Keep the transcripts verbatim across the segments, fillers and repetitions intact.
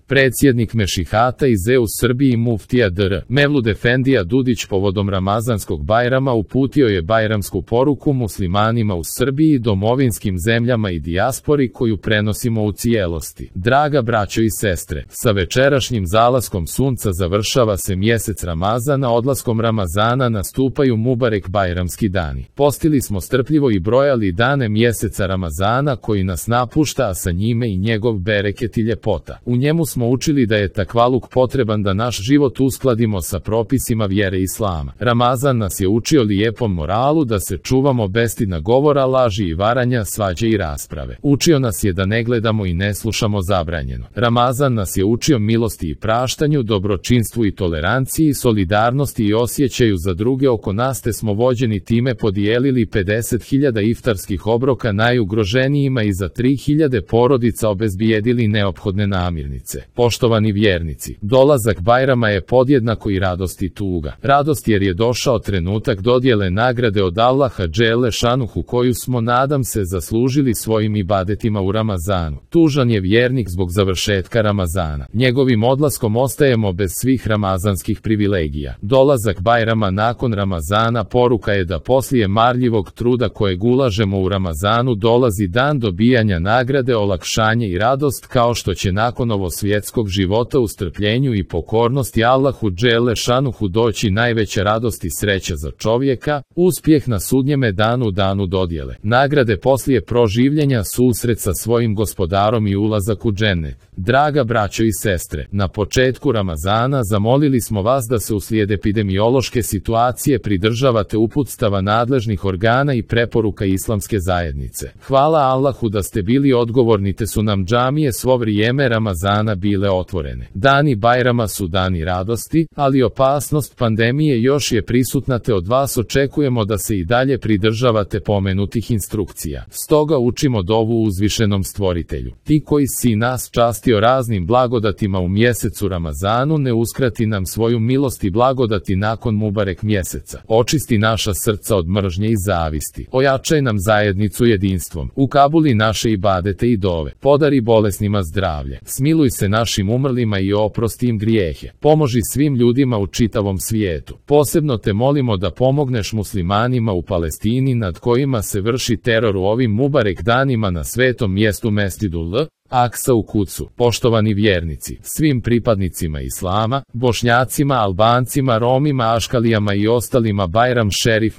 Predsjednik Mešihata iz E U Srbiji muftija dr. Mevlud Efendija Dudić povodom Ramazanskog Bajrama uputio je bajramsku poruku muslimanima u Srbiji, domovinskim zemljama i dijaspori koju prenosimo u cijelosti. Draga braćo i sestre, sa večerašnjim zalaskom sunca završava se mjesec Ramazana, odlaskom Ramazana nastupaju mubarek bajramski dani. Postili smo strpljivo i brojali dane mjeseca Ramazana koji nas napušta, a sa njime i njegov bereket i ljepota. U njemu smo učili da je takvaluk potreban da naš život uskladimo sa propisima vjere Islama. Ramazan nas je učio lijepom moralu, da se čuvamo bestidna govora, laži i varanja, svađe i rasprave. Učio nas je da ne gledamo i ne slušamo zabranjeno. Ramazan nas je učio milosti i praštanju, dobročinstvu i toleranciji, solidarnosti i osjećaju za druge oko nas, te smo vođeni time podijelili pedeset hiljada iftarskih obroka najugroženijima i za tri hiljade porodica obezbijedili neophodne namirnice. Poštovani vjernici, dolazak Bajrama je podjednako i radost i tuga. Radost jer je došao trenutak dodjele nagrade od Allaha dželle šanuhu koju smo, nadam se, zaslužili svojim ibadetima u Ramazanu. Tužan je vjernik zbog završetka Ramazana. Njegovim odlaskom ostajemo bez svih ramazanskih privilegija. Dolazak Bajrama nakon Ramazana poruka je da poslije marljivog truda kojeg ulažemo u Ramazanu dolazi dan dobijanja nagrade, olakšanje i radost, kao što će nakon ovo svjetskog života u strpljenju i pokornosti Allahu dželle šanuhu doći najveća radost i sreća za čovjeka, uspjeh na sudnjeme danu, danu dodjele nagrade poslije proživljenja, susret sa svojim gospodarom i ulazak u džennet. Draga braćo i sestre, na početku Ramazana zamolili smo vas da se uslijed epidemiološke situacije pridržavate uputstava nadležnih organa i preporuka islamske zajednice. Hvala Allahu da ste bili odgovorni, te su nam džamije svo vrijeme Ramazana bile otvorene. Dani Bajrama su dani radosti, ali opasnost pandemije još je prisutna, te od vas očekujemo da se i dalje pridržavate pomenutih instrukcija. Stoga učimo dovu uzvišenom stvoritelju. Ti koji si nas častio raznim blagodatima u mjesecu Ramazanu, ne uskrati nam svoju milost i blagodati nakon mubarek mjeseca. Očisti naša srca od mržnje i zavisti. Ojačaj nam zajednicu jedinstvom. Ukabuli naše ibadete i dove. Podari bolesnima zdravlje. Smiluj se našim umrlima i oprosti im grijehe. Pomoži svim ljudima u čitavom svijetu. Posebno te molimo da pomogneš muslimanima u Palestini, nad kojima se vrši teror u ovim mubarek danima na svetom mjestu Mesdžidu L Aksa u Kucu. Poštovani vjernici, svim pripadnicima Islama, Bošnjacima, Albancima, Romima, Aškalijama i ostalima Bajram Šerif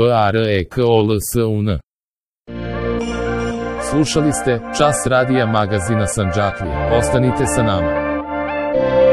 Mubarekol Sun. Slušali ste Čas radija magazina Sandžaklija. Ostanite sa nama.